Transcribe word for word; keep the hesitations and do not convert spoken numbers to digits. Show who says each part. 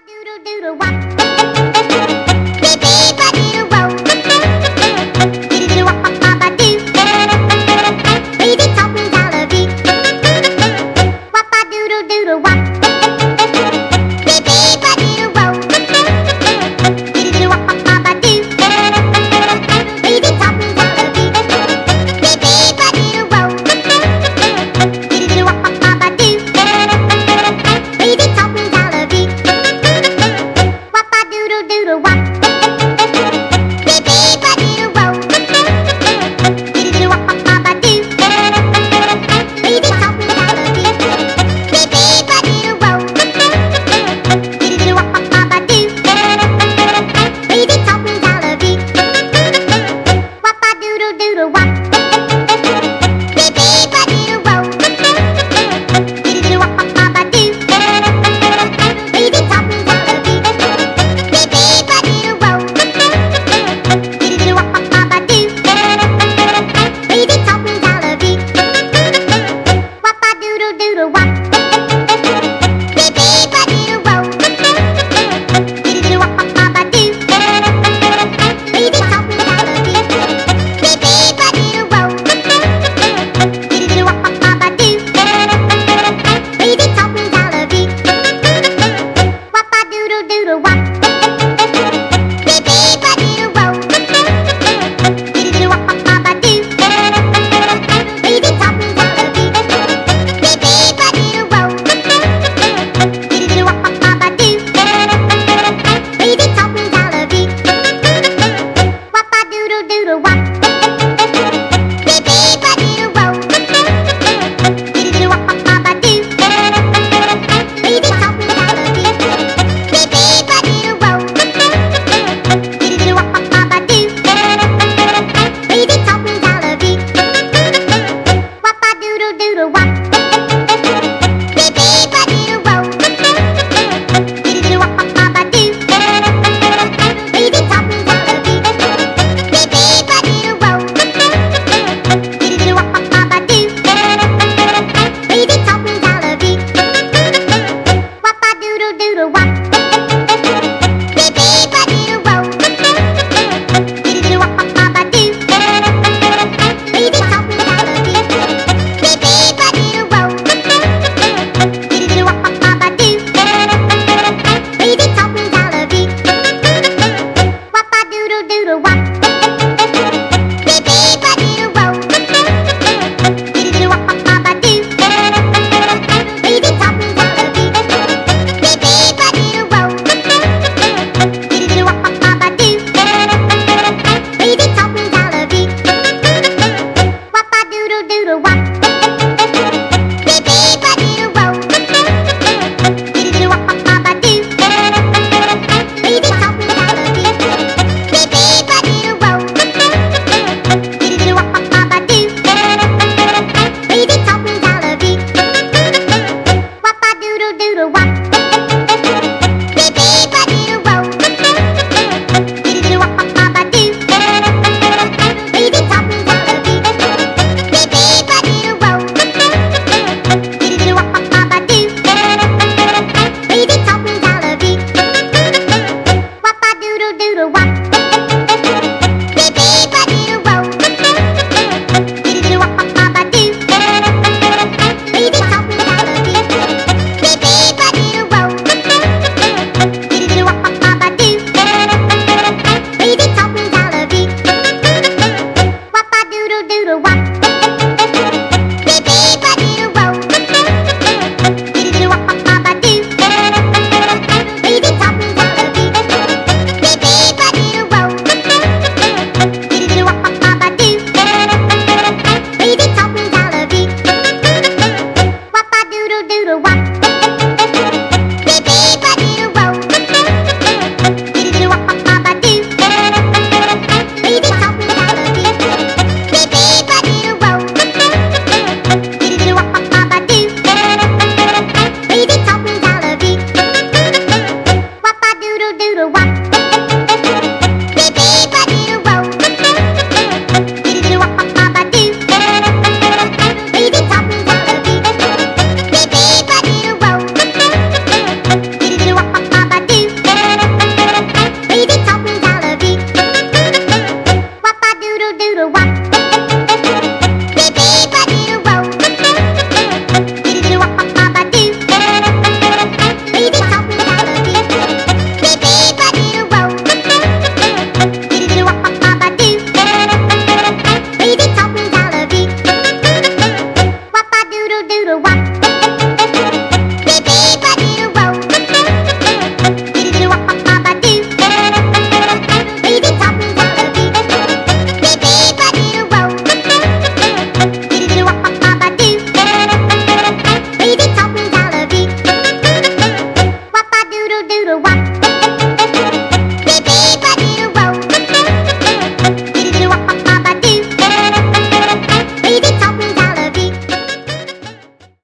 Speaker 1: doodle doodle wop. Beep beep a doodle wop. Doodle doodle wop wop wop a doo. Easy talking dollar beep. Wop a doodle doodle wop. Beep beep a doodle wop. Doodle doodle wop wop wop a doo. Easy talking dollar beep. Beep beep a doodle wop. Doodle doodle wop wop wop a doo. Easy talking dollar beep. Wop a doodle doodle wop. Beep beep a doodle wop. Doodle doodle wop wop wop a doo. Easy talking dollar beep. Beep beep a doodle wop. Doodle doodle wop wop wop a doo. Easy talking dollar beep. Wop a doodle doodle wop. Beep beep a doodle wop. Doodle doodle wop wop wop a doo. Easy talking dollar beep. Beep beep a doodle wop. Doodle doodle wop wop wop a doo. Easy talking dollar beep. Wop a doodle doodle wop. Beep beep a doodle wop. Doodle doodle wop wop wop a doo. Easy talking dollar beep. Beep beep a doodle wop. Doodle doodle wop wop wop a doo. Easy talking dollar beep. Wop a doodle doodle wop. Beep beep a doodle wop. Doodle doodle wop wop wop a doo. Easy talking dollar beep. Beep beep a doodle wop. Doodle doodle wop wop wop a doo. Easy talking dollar beep. Wop a doodle doodle wop. Beep beep a doodle wop. Doodle doodle wop wop wop a doo. Easy talking dollar beep. Beep beep a doodle wop. Doodle doodle wop wop wop a doo. Easy talking dollar beep. Wop a doodle doodle wop. Beep beep a doodle wop. Doodle doodle wop wop wop a doo. Easy talking dollar beep. Beep beep a doodle wop. Doodle doodle wop wop wop a doo. Easy talking dollar beep. Wop a doodle doodle wop.